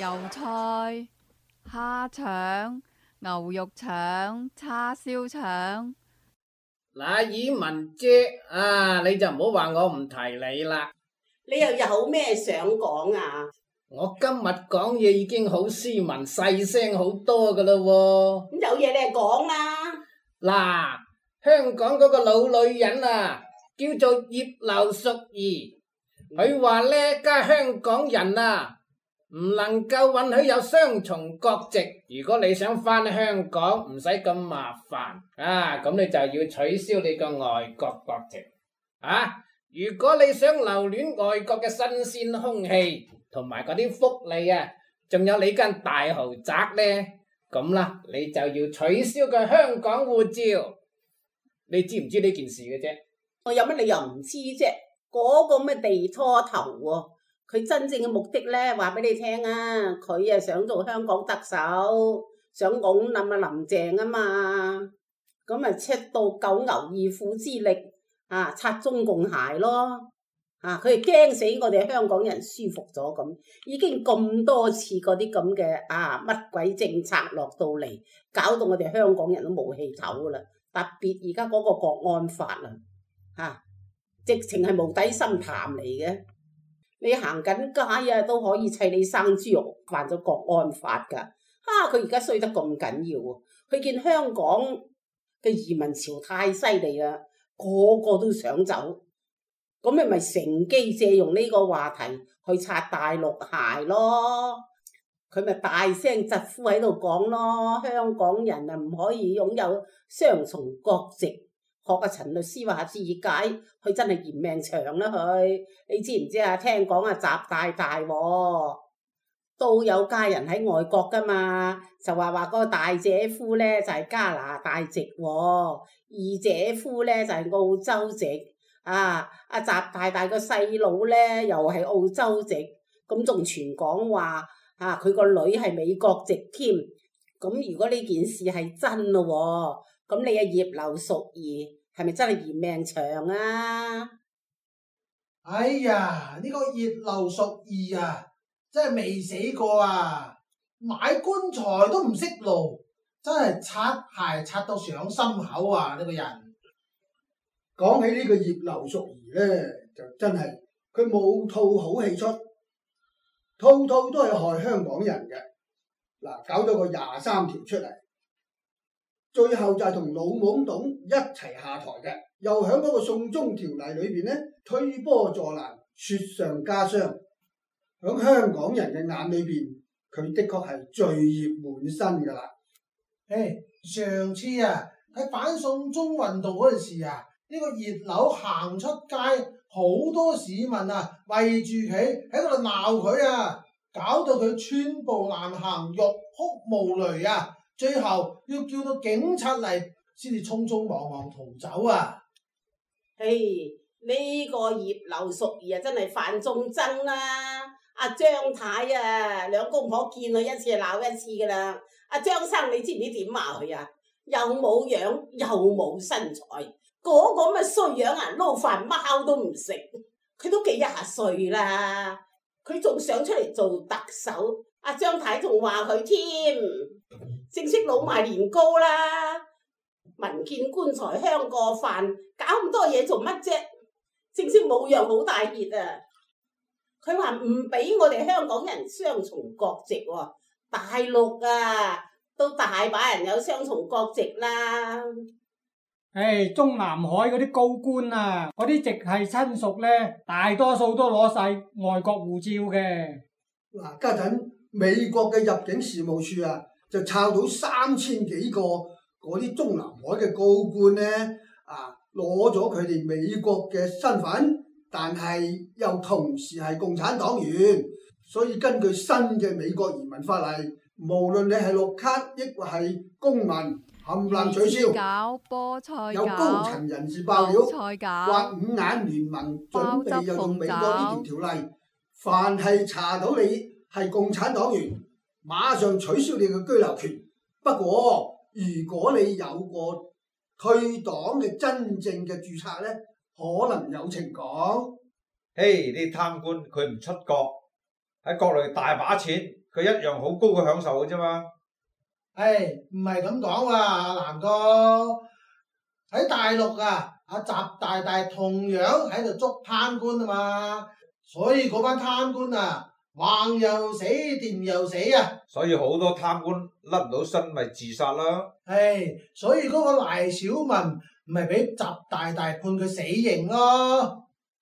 油菜、蝦腸、牛肉腸、叉燒腸。 嗱，以文姐啊，你就唔好話我唔提你啦。 你又有咩想講啊？ 我今日講嘢已經好斯文細聲好多噶啦喎。 咁有嘢你就講啦。 嗱，香港嗰個老女人啊，叫做葉劉淑儀，佢話呢家香港人啊，唔能夠允許有雙重國籍。如果你想返香港，唔使咁麻煩啊，咁你就要取消你個外國國籍啊。如果你想留戀外國嘅新鮮空氣同埋嗰啲福利啊，仲有你間大豪宅呢，咁啦，你就要取消個香港護照。你知唔知呢件事嘅啫？ 我有乜理由唔知啫？嗰個咩地拖頭喎，佢真正嘅目的咧，話俾你聽啊，佢啊想做香港特首，想拱冧啊林鄭啊嘛，咁啊出到九牛二虎之力啊，擦中共鞋咯，啊佢係驚死我哋香港人舒服咗咁，已經咁多次嗰啲咁嘅乜鬼政策落到嚟，搞到我哋香港人都冇氣唞噶啦，特別而家嗰個國安法啊，直情係無底深潭嚟嘅。你行緊街啊，都可以砌你生豬肉，犯咗國安法噶。佢而家衰得咁緊要喎，佢見香港嘅移民潮太犀利啦，個個都想走，咁你咪乘機借用呢個話題去擦大陸鞋咯。佢咪大聲疾呼喺度講咯，香港人啊唔可以擁有雙重國籍。學阿陳律師話自解，佢真係嫌命長啦佢。你知唔知啊？聽講啊，習大大都有家人喺外國噶嘛，就話嗰個大姐夫咧就係加拿大籍，二姐夫咧就係澳洲籍。阿習大大個細佬咧又係澳洲籍，咁仲傳講話佢個女係美國籍添。咁如果呢件事係真咯，咁你葉劉淑儀係咪真係嫌命長啊？ 哎呀，呢個葉劉淑儀啊，真係未死過啊！買棺材都唔識路，真係擦鞋擦到上心口啊！呢個人講起呢個葉劉淑儀呢，就真係佢冇套好戲出，套套都係害香港人嘅。嗱，搞咗個23條出嚟，最後就係同老懵董一齊下台嘅，又喺嗰個送中條例裏邊呢，推波助瀾，雪上加霜。喺香港人嘅眼裏邊，佢的確係罪孽滿身噶啦。 上次啊喺反送中運動嗰陣時啊，呢個葉劉行出街，好多市民啊圍住佢喺度鬧佢啊，搞到佢寸步難行，欲哭無淚啊！最後要叫到警察嚟先至匆匆忙忙逃走啊！ 呢個葉劉淑儀啊，真係犯眾憎啦！阿張太啊，兩公婆見佢一次就鬧一次噶啦。阿張生，你知唔知點話佢啊？又冇樣又冇身材，嗰個咁嘅衰樣啊，撈飯貓都唔食。佢都幾廿歲啦，佢仲想出嚟做特首。阿張太仲話佢添，正式攞埋年糕啦，民建棺材香過飯，搞咁多嘢做乜啫？正式冇樣好大熱啊！佢話唔俾我哋香港人雙重國籍喎，大陸啊都大把人有雙重國籍啦。 中南海嗰啲高官啊，嗰啲直系親屬咧，大多數都攞晒外國護照嘅。 嗱，家陣美國嘅入境事務處啊，就抄到3000幾個嗰啲中南海嘅高官咧，攞咗佢哋美國嘅身份，但係又同時係共產黨員，所以根據新嘅美國移民法例，無論你係綠卡抑或係公民，冚唪唥取消。有高層人士爆料，話五眼聯盟準備又用美國呢條條例，凡係查到你係共產黨員，馬上取消你嘅居留權。不過，如果你有個退黨嘅真正嘅註冊呢，可能有情講。 啲貪官佢唔出國，喺國內大把錢，佢佢一樣好高嘅享受嘅啫嘛。 唔係咁講喎，阿南哥喺大陸啊，阿習大大同樣喺度捉貪官啊嘛，所以嗰班貪官啊，橫又死，掂又死啊。 所以好多貪官甩唔到身，咪自殺啦。 所以嗰個賴小民咪俾習大大判佢死刑咯。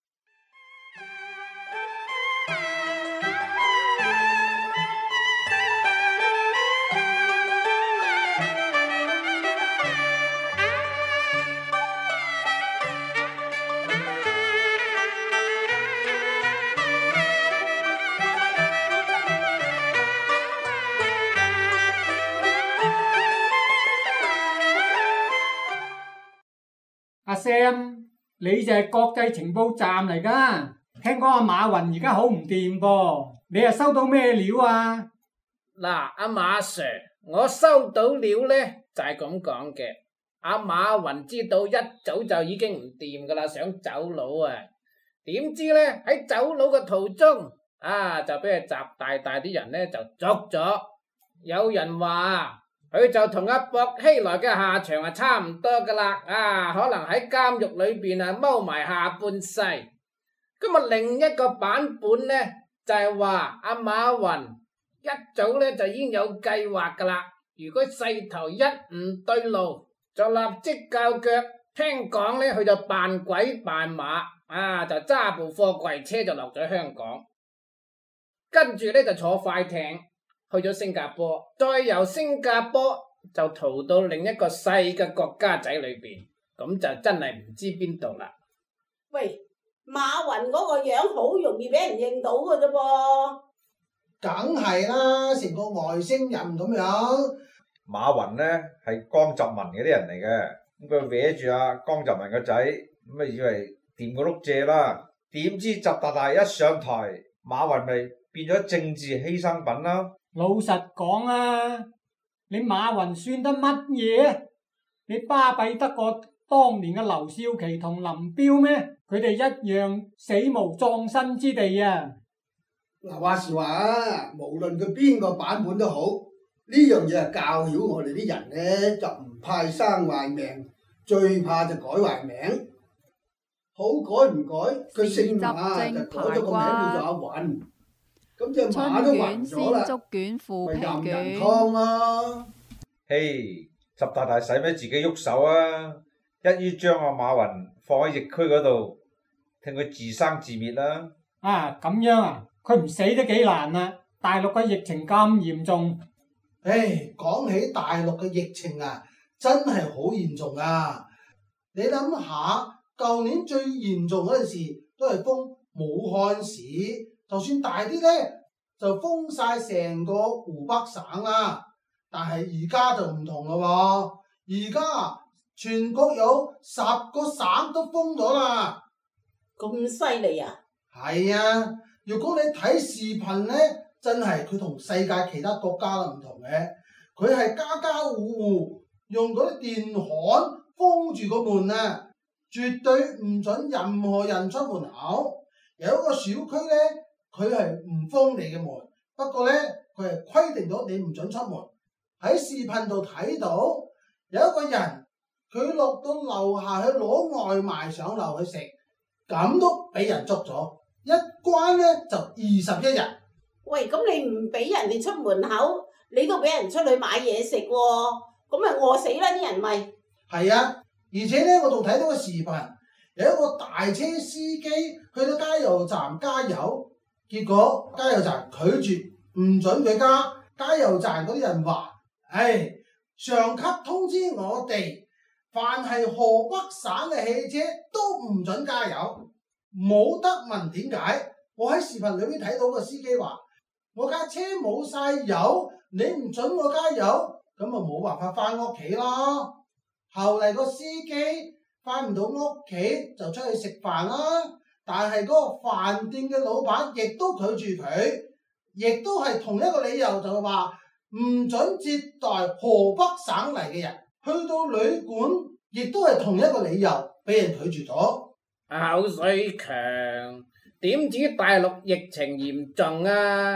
阿 Sam，你就係國際情報站嚟噶？聽講阿馬雲而家好唔掂噃，你又收到咩料啊？ 嗱，阿馬 Sir，我收到料呢，就係咁講嘅。阿馬雲知道一早就已經唔掂噶啦，想走佬啊，點知呢，喺走佬嘅途中就俾佢習大大啲人呢就捉咗。有人話佢就同阿薄熙來嘅下場差唔多噶啦，可能喺監獄裏邊踎埋下半世。咁啊，另一個版本呢，就係話阿馬雲一早呢就已經有計劃噶啦，如果勢頭一唔對路，就立即較腳。聽講呢，佢就扮鬼扮馬，就揸部貨櫃車就落咗香港，跟住呢就坐快艇去咗新加坡，再由新加坡就逃到另一個細嘅國家仔裏邊，咁就真係唔知邊度啦。 喂，馬雲嗰個樣好容易俾人認到嘅啫噃。 梗係啦，成個外星人咁樣。 馬雲呢係江澤民嗰啲人嚟嘅，咁佢搲住阿江澤民個仔，咁啊以為掂個碌蔗啦，點知習大大一上台，馬雲咪變咗政治犧牲品啦。 老實講啊，你馬雲算得乜嘢？你巴閉得過當年嘅劉少奇同林彪咩？佢哋一樣死無葬身之地啊！ 嗱，話時話啊，無論佢邊個版本都好，呢樣嘢係教曉我哋啲人咧，就唔怕生壞命，最怕就改壞名。好改唔改，佢姓馬就改咗個名叫做阿雲。咁隻馬都暈咗啦， 春卷、鮮竹卷、腐皮咪任人卷。 湯啦。 習大大使咩自己喐手啊？一於將阿馬雲放喺疫區嗰度，聽佢自生自滅啦。 咁樣啊，佢唔死都幾難啊！大陸嘅疫情咁嚴重。 講起大陸嘅疫情啊，真係好嚴重啊！你諗下，舊年最嚴重嗰陣時都係封武漢市，就算大啲呢，就封晒成個湖北省啦。但係而家就唔同咯喎，而家全國有10個省都封咗啦。 咁犀利啊！ 係啊，如果你睇視頻呢，真係佢同世界其他國家都唔同嘅。佢係家家戶戶用嗰啲電焊封住個門啊，絕對唔准任何人出門口。有一個小區呢，佢係唔封你嘅門，不過呢，佢係規定咗你唔准出門。喺視頻度睇到有一個人，佢落到樓下去攞外賣上樓去食，咁都俾人捉咗，一關呢就21日。 喂，咁你唔俾人哋出門口，你都俾人出去買嘢食喎，咁咪餓死啦啲人咪。 係啊，而且呢，我仲睇到個視頻，有一個大車司機去到加油站加油，結果加油站拒絕唔准佢加，加油站嗰啲人話。上級通知我哋，凡係河北省嘅汽車都唔准加油，冇得問點解。我喺視頻裏面睇到個司機話：我架車冇晒油，你唔准我加油，咁啊冇辦法翻屋企咯。後嚟個司機翻唔到屋企就出去食飯啦，但係嗰個飯店嘅老闆亦都拒絕佢，亦都係同一個理由，就係話唔准接待河北省嚟嘅人，去到旅館亦都係同一個理由，俾人拒絕咗。 口水強，點止大陸疫情嚴重啊？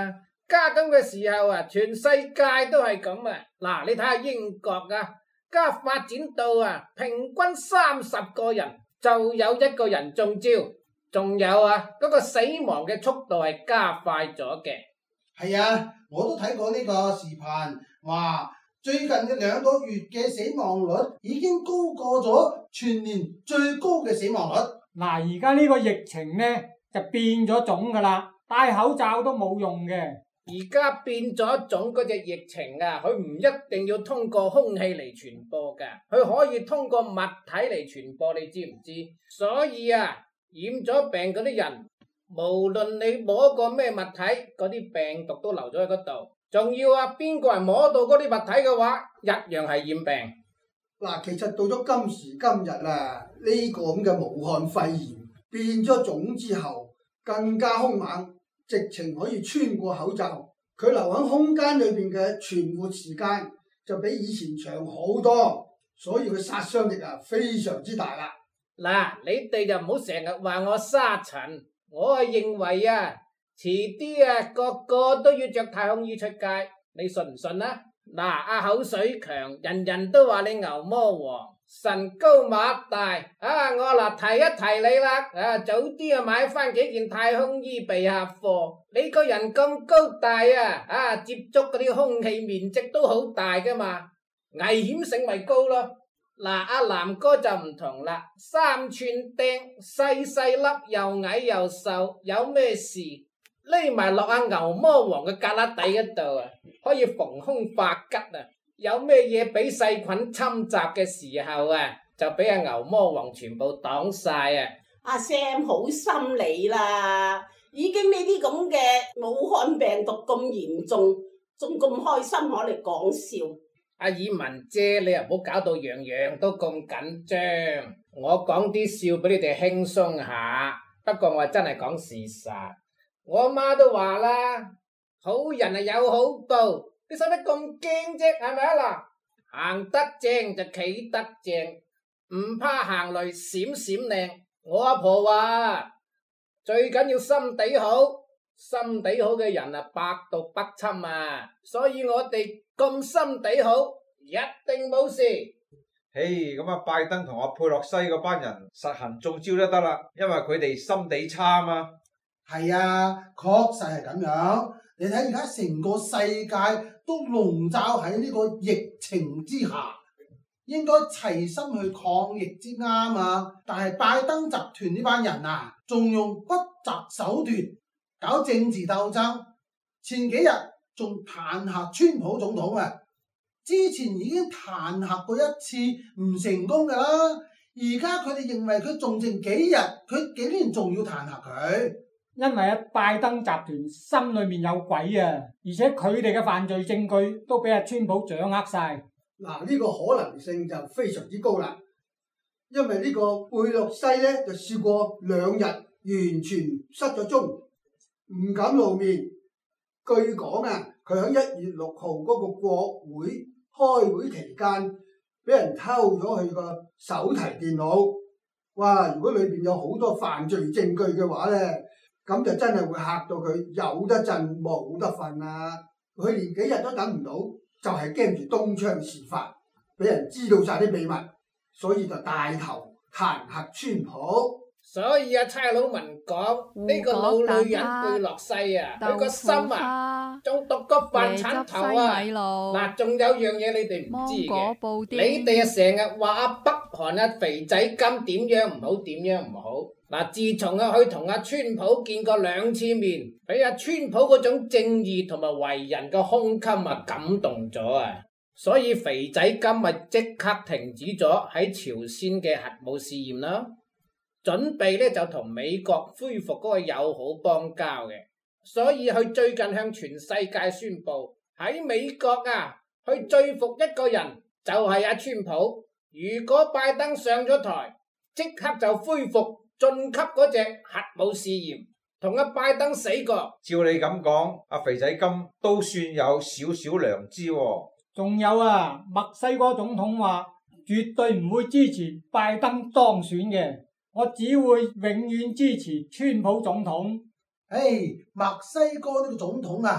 家咁嘅時候啊，全世界都係咁啊！嗱，你睇下英國啊，家發展到啊，平均30個人就有1個人中招，仲有啊，嗰個死亡嘅速度係加快咗嘅。 係啊，我都睇過呢個視頻，話最近嘅2個月嘅死亡率已經高過咗全年最高嘅死亡率。 嗱，而家呢個疫情呢就變咗種噶啦，戴口罩都冇用嘅。 而家變咗種嗰隻疫情啊，佢唔一定要通過空氣嚟傳播噶，佢可以通過物體嚟傳播，你知唔知？所以啊，染咗病嗰啲人，無論你摸過咩物體，嗰啲病毒都留咗喺嗰度。仲要啊，邊個人摸到嗰啲物體嘅話，一樣係染病。 嗱，其實到咗今時今日啊，呢個咁嘅武漢肺炎變咗種之後，更加兇猛。直情可以穿過口罩，佢留喺空間裏邊嘅存活時間就比以前長好多，所以佢殺傷力啊非常之大啦。 嗱，你哋就唔好成日話我沙塵，我係認為啊，遲啲啊個個都要着太空衣出街，你信唔信啊？嗱，阿口水強，人人都話你牛魔王。神高馬大啊！我嗱提一提你啦，早啲啊買翻幾件太空衣備下貨。你個人咁高大啊，接觸嗰啲空氣面積都好大噶嘛，危險性咪高咯。嗱，阿南哥就唔同啦，3寸釘，細細粒，又矮又瘦，有咩事匿埋落阿牛魔王嘅旮旯底嗰度啊，可以逢凶化吉啊！有咩嘢俾細菌侵襲嘅時候啊，就俾阿牛魔王全部擋晒啊！ 阿 Sam 好心理啦，已經呢啲咁嘅武漢病毒咁嚴重，仲咁開心攞嚟講笑。 阿爾文姐，你又唔好搞到樣樣都咁緊張。我講啲笑俾你哋輕鬆下，不過我真係講事實。我阿媽都話啦，好人係有好報。你使乜咁驚啫？係咪啊？嗱，行得正就企得正，唔怕行雷閃閃靚。我阿婆話最緊要心地好，心地好嘅人啊，百毒不侵啊。所以我哋咁心地好，一定冇事。 嘿，咁啊，拜登同阿佩洛西嗰班人實行中招都得啦，因為佢哋心地差啊嘛。 係啊，確實係咁樣。你睇而家成個世界都籠罩喺呢個疫情之下，應該齊心去抗疫之啱啊！但係拜登集團呢班人啊，仲用不擇手段搞政治鬥爭。前幾日仲彈劾川普總統啊，之前已經彈劾過一次唔成功噶啦，而家佢哋認為佢仲剩幾日，佢竟然仲要彈劾佢。 因為拜登集團心裏面有鬼啊，而且佢哋嘅犯罪證據都俾阿川普掌握晒。 嗱，呢個可能性就非常之高啦，因為呢個貝洛西咧就試過2日完全失咗蹤，唔敢露面。據講啊，佢喺1月6號嗰個國會開會期間，俾人偷咗佢個手提電腦。哇！如果裏邊有好多犯罪證據嘅話咧，咁就真係會嚇到佢有得震冇得瞓啦！佢連幾日都等唔到，就係驚住東窗事發，俾人知道晒啲秘密，所以就帶頭彈劾川普。 所以啊，差佬文講呢個老女人貝洛西啊，佢個心啊，仲毒過飯鏟頭啊！嗱，仲有樣嘢你哋唔知嘅，你哋啊成日話阿北韓啊肥仔金點樣唔好，點樣唔好。嗱，自從啊佢同阿川普見過2次面，俾阿川普嗰種正義同埋為人嘅胸襟啊感動咗啊，所以肥仔金咪即刻停止咗喺朝鮮嘅核武試驗啦，準備咧就同美國恢復嗰個友好邦交嘅，所以佢最近向全世界宣布喺美國啊去說服一個人，就係阿川普。如果拜登上咗台，即刻就恢復晉級嗰隻核武試驗，同阿拜登死過。 照你咁講，阿肥仔金都算有少少良知喎。 仲有啊，墨西哥總統話絕對唔會支持拜登當選嘅，我只會永遠支持川普總統。 墨西哥呢個總統啊，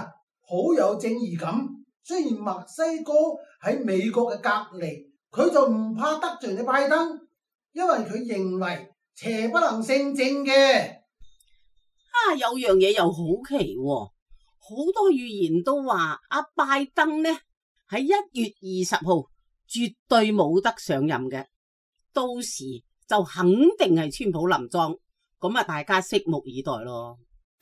好有正義感。雖然墨西哥喺美國嘅隔離，佢就唔怕得罪你拜登，因為佢認為邪不能勝正嘅。 有樣嘢又好奇喎，好多預言都話阿拜登呢喺1月20號絕對冇得上任嘅，到時就肯定係川普連莊，咁啊大家拭目以待咯。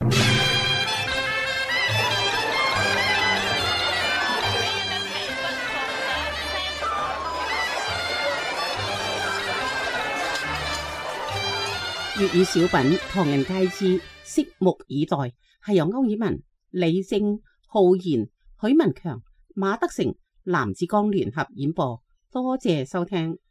粵語小品《唐人街之拭目以待》係由歐爾文、李正、浩然、許文強、馬德成、藍志剛聯合演播，多謝收聽。